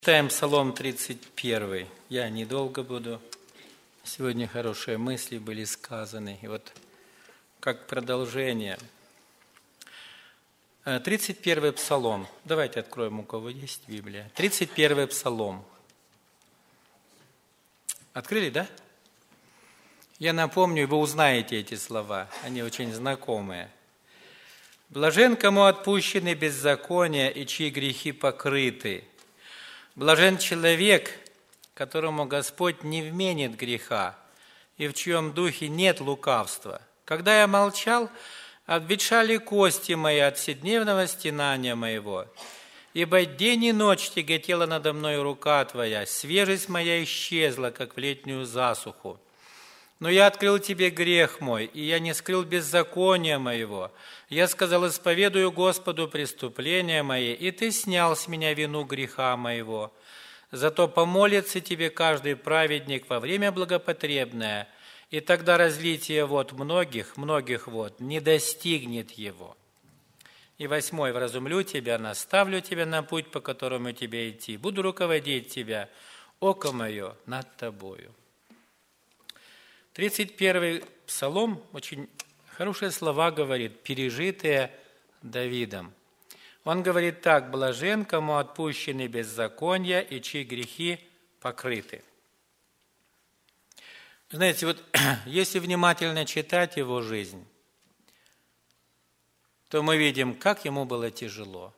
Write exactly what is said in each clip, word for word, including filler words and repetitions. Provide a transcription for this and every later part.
Читаем Псалом тридцать первый. Я недолго буду. Сегодня хорошие мысли были сказаны. И вот как продолжение. тридцать первый Псалом. Давайте откроем, у кого есть Библия. тридцать первый Псалом. Открыли, да? Я напомню, и вы узнаете эти слова. Они очень знакомые. «Блажен, кому отпущены беззакония, и чьи грехи покрыты. Блажен человек, которому Господь не вменит греха, и в чьем духе нет лукавства. Когда я молчал, обветшали кости мои от вседневного стенания моего. Ибо день и ночь тяготела надо мной рука Твоя, свежесть моя исчезла, как в летнюю засуху. Но я открыл Тебе грех мой, и я не скрыл беззакония моего. Я сказал, исповедую Господу преступления мои, и Ты снял с меня вину греха моего. Зато помолится Тебе каждый праведник во время благопотребное, и тогда разлитие вод многих, многих вод не достигнет его. И восьмой, вразумлю Тебя, наставлю Тебя на путь, по которому Тебе идти. Буду руководить Тебя, око мое над Тобою». тридцать первый Псалом, очень хорошие слова говорит, пережитые Давидом. Он говорит так: «Блажен, кому отпущены беззакония, и чьи грехи покрыты». Знаете, вот если внимательно читать его жизнь, то мы видим, как ему было тяжело.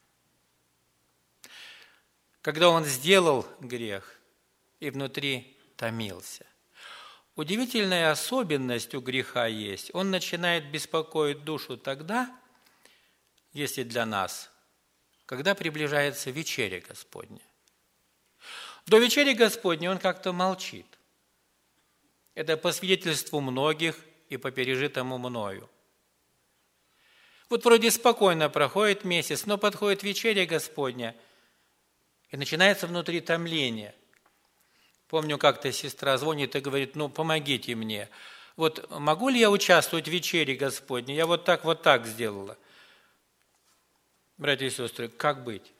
Когда он сделал грех и внутри томился. Удивительная особенность у греха есть. Он начинает беспокоить душу тогда, если для нас, когда приближается вечеря Господня. До вечери Господней он как-то молчит. Это по свидетельству многих и по пережитому мною. Вот вроде спокойно проходит месяц, но подходит вечеря Господня, и начинается внутри томление. Помню, как-то сестра звонит и говорит: ну, помогите мне. Вот могу ли я участвовать в вечере Господней? Я вот так, вот так сделала. Братья и сестры, как быть?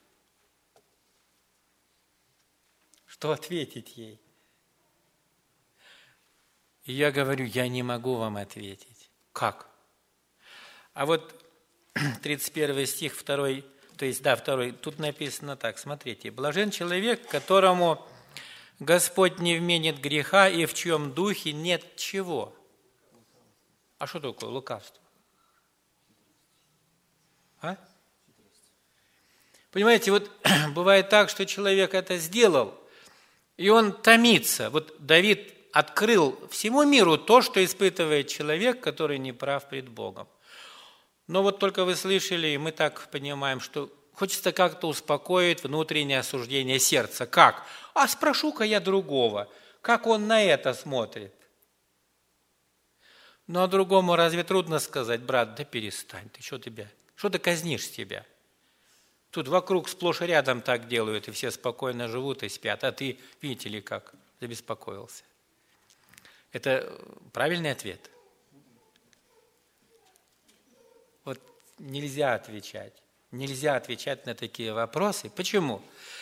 Что ответить ей? И я говорю: я не могу вам ответить. Как? А вот тридцать первый стих, второй, то есть, да, второй, тут написано так, смотрите. «Блажен человек, которому Господь не вменит греха, и в чьем духе нет чего». А что такое лукавство? А? Понимаете, вот бывает так, что человек это сделал, и он томится. Вот Давид открыл всему миру то, что испытывает человек, который не прав пред Богом. Но вот только вы слышали, и мы так понимаем, что хочется как-то успокоить внутреннее осуждение сердца. Как? А спрошу-ка я другого, как он на это смотрит. Ну, а другому разве трудно сказать: брат, да перестань, ты что тебя, что ты казнишь себя? Тут вокруг сплошь и рядом так делают, и все спокойно живут и спят, а ты, видите ли, как забеспокоился. Это правильный ответ? Вот нельзя отвечать. Нельзя отвечать на такие вопросы. Почему?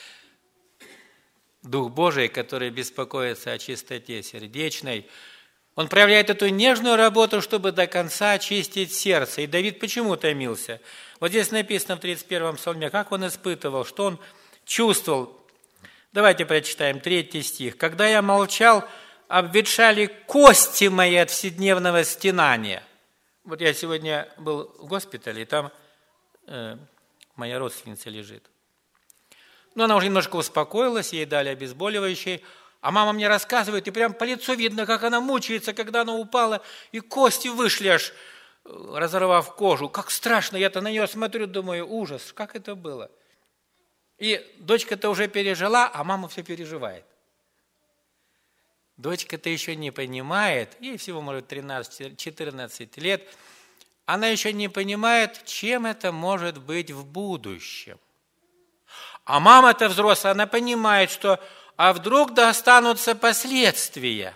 Дух Божий, который беспокоится о чистоте сердечной, он проявляет эту нежную работу, чтобы до конца очистить сердце. И Давид почему томился? Вот здесь написано в тридцать первом Псалме, как он испытывал, что он чувствовал. Давайте прочитаем третий стих. «Когда я молчал, обветшали кости мои от вседневного стенания». Вот я сегодня был в госпитале, и там э, моя родственница лежит. Но она уже немножко успокоилась, ей дали обезболивающее. А мама мне рассказывает, и прям по лицу видно, как она мучается, когда она упала, и кости вышли аж, разорвав кожу. Как страшно, я-то на нее смотрю, думаю, ужас, как это было. И дочка-то уже пережила, а мама все переживает. Дочка-то еще не понимает, ей всего, может, тринадцать-четырнадцать лет, она еще не понимает, чем это может быть в будущем. А мама-то взрослая, она понимает, что а вдруг да останутся последствия.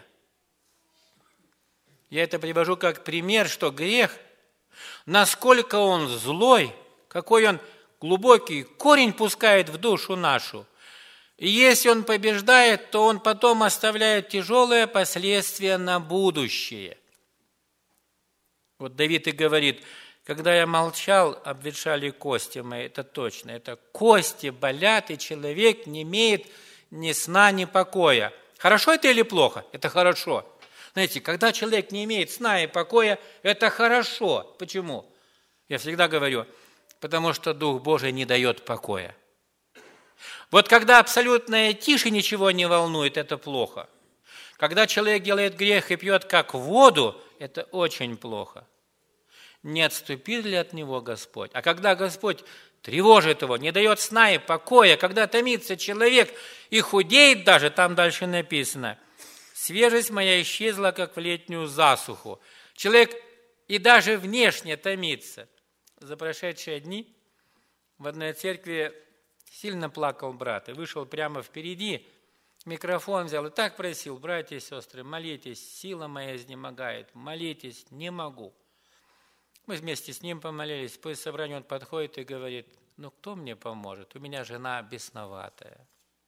Я это привожу как пример, что грех, насколько он злой, какой он глубокий корень пускает в душу нашу, И если он побеждает, то он потом оставляет тяжелые последствия на будущее. Вот Давид и говорит: когда я молчал, обветшали кости мои. Это точно. Это кости болят, и человек не имеет ни сна, ни покоя. Хорошо это или плохо? Это хорошо. Знаете, когда человек не имеет сна и покоя, это хорошо. Почему? Я всегда говорю, потому что Дух Божий не дает покоя. Вот когда абсолютная тишь и ничего не волнует, это плохо. Когда человек делает грех и пьет как воду, это очень плохо. Не отступит ли от него Господь? А когда Господь тревожит его, не дает сна и покоя, когда томится человек и худеет даже, там дальше написано: свежесть моя исчезла, как в летнюю засуху. Человек и даже внешне томится. За прошедшие дни в одной церкви сильно плакал брат и вышел прямо впереди, микрофон взял и так просил: братья и сестры, молитесь, сила моя изнемогает, молитесь, не могу. Мы вместе с ним помолились, после собрания он подходит и говорит: ну кто мне поможет, у меня жена бесноватая.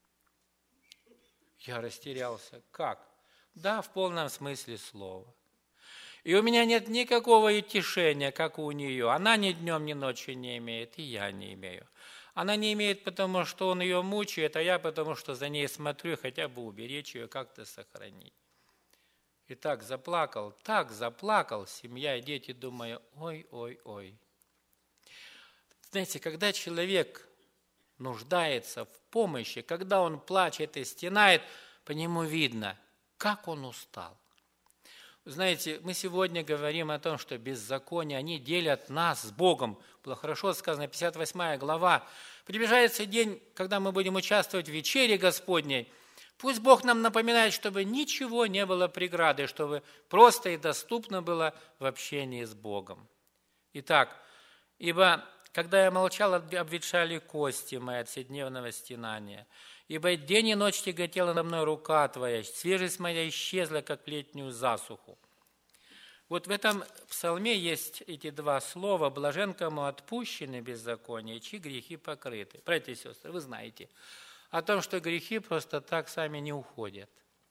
Я растерялся. Как? Да, в полном смысле слова. И у меня нет никакого утешения, как у нее. Она ни днем, ни ночью не имеет, и я не имею. Она не имеет, потому что он ее мучает, а я потому что за ней смотрю, хотя бы уберечь ее, как-то сохранить. И так заплакал, так заплакал, семья и дети, думая: ой, ой, ой. Знаете, когда человек нуждается в помощи, когда он плачет и стенает, по нему видно, как он устал. Знаете, мы сегодня говорим о том, что беззаконие, они делят нас с Богом. Было хорошо сказано, пятьдесят восьмая глава. Приближается день, когда мы будем участвовать в вечере Господней. Пусть Бог нам напоминает, чтобы ничего не было преградой, чтобы просто и доступно было в общении с Богом. Итак, ибо когда я молчал, обветшали кости мои от вседневного стенания. Ибо день и ночь тяготела на мной рука Твоя, свежесть моя исчезла, как в летнюю засуху. Вот в этом псалме есть эти два слова: блажен, кому отпущены беззакония, чьи грехи покрыты. Братья и сестры, вы знаете о том, что грехи просто так сами не уходят.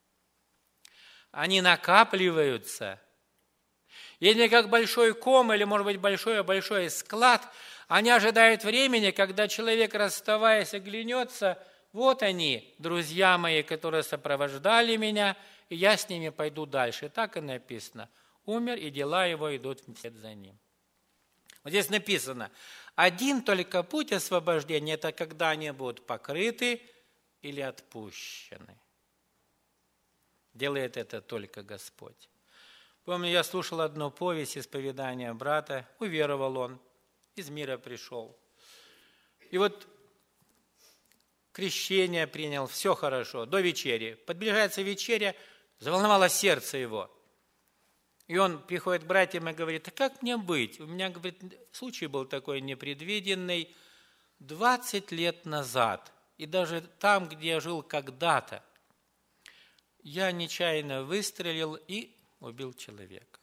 Они накапливаются. И они как большой ком, или, может быть, большой-большой склад, они ожидают времени, когда человек, расставаясь, оглянется: вот они, друзья мои, которые сопровождали меня, и я с ними пойду дальше. Так и написано. Умер, и дела его идут вслед за ним. Вот здесь написано: один только путь освобождения – это когда они будут покрыты или отпущены. Делает это только Господь. Помню, я слушал одну повесть исповедания брата, уверовал он, из мира пришел. И вот крещение принял, все хорошо, до вечери. Подближается вечеря, заволновало сердце его. И он приходит к братьям и говорит: а как мне быть? У меня, говорит, случай был такой непредвиденный двадцать лет назад. И даже там, где я жил когда-то, я нечаянно выстрелил и убил человека.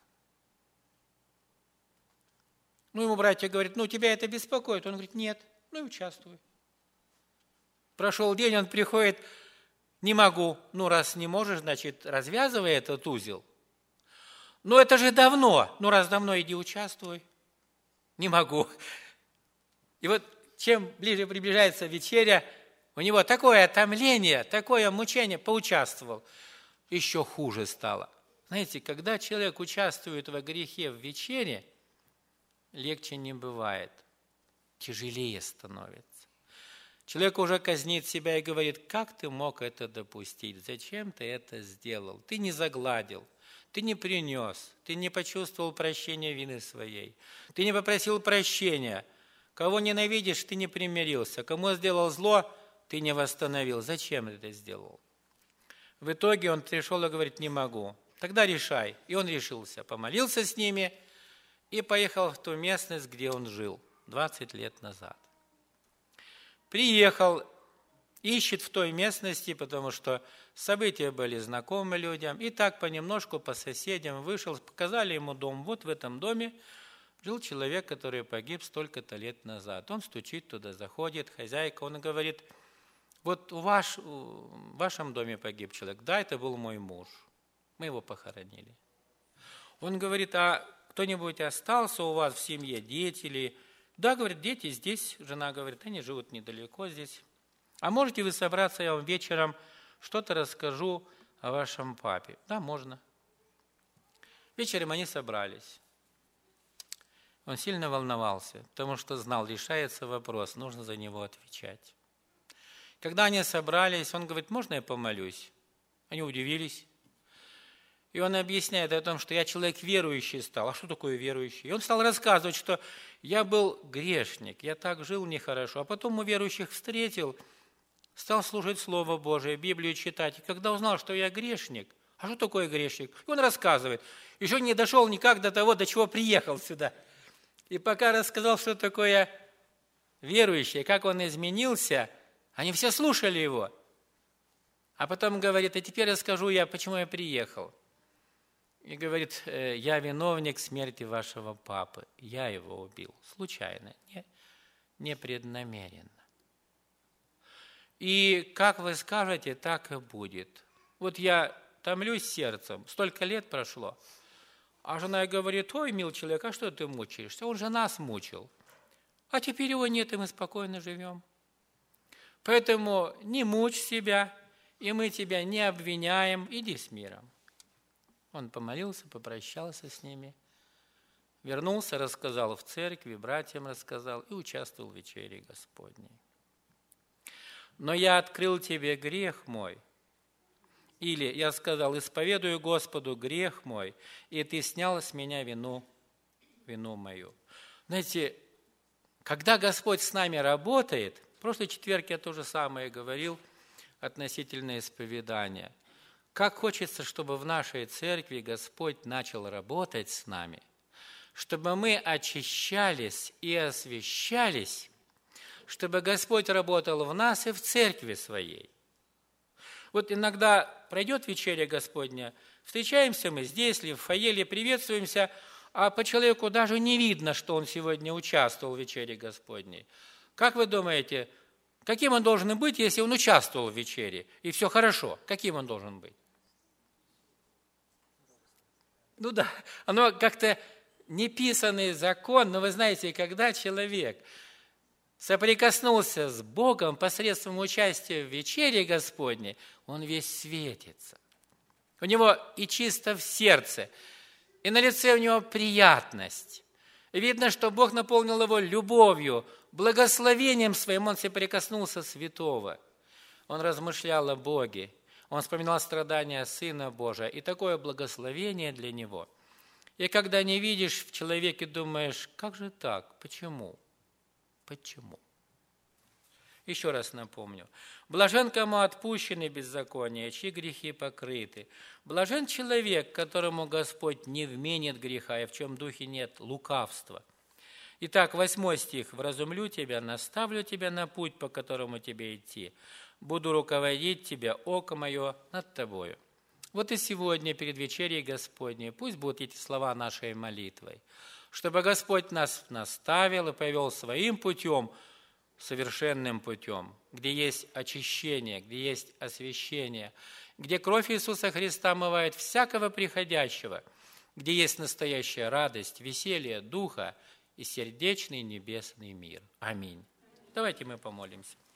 Ну, ему братья говорят: ну, тебя это беспокоит? Он говорит: нет, ну и участвуй. Прошел день, он приходит: не могу. Ну, раз не можешь, значит, развязывай этот узел. Ну, это же давно. Ну, раз давно, иди участвуй. Не могу. И вот чем ближе приближается вечеря, у него такое отомление, такое мучение, поучаствовал. Еще хуже стало. Знаете, когда человек участвует во грехе в вечере, легче не бывает, тяжелее становится. Человек уже казнит себя и говорит: как ты мог это допустить? Зачем ты это сделал? Ты не загладил, ты не принес, ты не почувствовал прощения вины своей, ты не попросил прощения. Кого ненавидишь, ты не примирился. Кому сделал зло, ты не восстановил. Зачем ты это сделал? В итоге он пришел и говорит: не могу. Тогда решай. И он решился, помолился с ними и поехал в ту местность, где он жил двадцать лет назад. Приехал, ищет в той местности, потому что события были знакомы людям. И так понемножку по соседям вышел, показали ему дом. Вот в этом доме жил человек, который погиб столько-то лет назад. Он стучит туда, заходит, хозяйка, он говорит: Вот у ваш, в вашем доме погиб человек. Да, это был мой муж. Мы его похоронили. Он говорит, а кто-нибудь остался у вас в семье, дети или... Да, говорит, дети здесь. Жена говорит, они живут недалеко здесь. А можете вы собраться, я вам вечером что-то расскажу о вашем папе? Да, можно. Вечером они собрались. Он сильно волновался, потому что знал, решается вопрос, нужно за него отвечать. Когда они собрались, он говорит, можно я помолюсь? Они удивились. И он объясняет о том, что я человек верующий стал. А что такое верующий? И он стал рассказывать, что я был грешник, я так жил нехорошо. А потом у верующих встретил, стал слушать Слово Божие, Библию читать. И когда узнал, что я грешник, а что такое грешник? И он рассказывает. Еще не дошел никак до того, до чего приехал сюда. И пока рассказал, что такое верующий, как он изменился, они все слушали его. А потом говорит, а теперь расскажу я, почему я приехал. И говорит, я виновник смерти вашего папы. Я его убил. Случайно, не, непреднамеренно. И как вы скажете, так и будет. Вот я томлюсь сердцем, столько лет прошло. А жена говорит, ой, мил человек, а что ты мучаешься? Он же нас мучил. А теперь его нет, и мы спокойно живем. Поэтому не мучь себя, и мы тебя не обвиняем, иди с миром. Он помолился, попрощался с ними, вернулся, рассказал в церкви, братьям рассказал и участвовал в вечере Господней. Но я открыл тебе грех мой, или я сказал, исповедую Господу грех мой, и ты снял с меня вину, вину мою. Знаете, когда Господь с нами работает, в прошлый четверг я то же самое говорил относительно исповедания. Как хочется, чтобы в нашей церкви Господь начал работать с нами, чтобы мы очищались и освящались, чтобы Господь работал в нас и в церкви своей. Вот иногда пройдет вечеря Господня, встречаемся мы здесь ли, в фойе ли, приветствуемся, а по человеку даже не видно, что он сегодня участвовал в вечере Господней. Как вы думаете, каким он должен быть, если он участвовал в вечере, и все хорошо? Каким он должен быть? Ну да, оно как-то неписанный закон, но вы знаете, когда человек соприкоснулся с Богом посредством участия в вечере Господней, он весь светится. У него и чисто в сердце, и на лице у него приятность. И видно, что Бог наполнил его любовью, благословением своим, он соприкоснулся святого. Он размышлял о Боге, он вспоминал страдания Сына Божия, и такое благословение для него. И когда не видишь в человеке, думаешь, как же так, почему? Почему? Еще раз напомню. Блажен, кому отпущены беззакония, чьи грехи покрыты. Блажен человек, которому Господь не вменит греха, и в чем духе нет лукавства. Итак, восьмой стих. «Вразумлю тебя, наставлю тебя на путь, по которому тебе идти. Буду руководить тебя, око мое над тобою». Вот и сегодня, перед вечерей Господней, пусть будут эти слова нашей молитвой, чтобы Господь нас наставил и повел своим путем, совершенным путем, где есть очищение, где есть освящение, где кровь Иисуса Христа омывает всякого приходящего, где есть настоящая радость, веселье духа и сердечный небесный мир. Аминь. Давайте мы помолимся.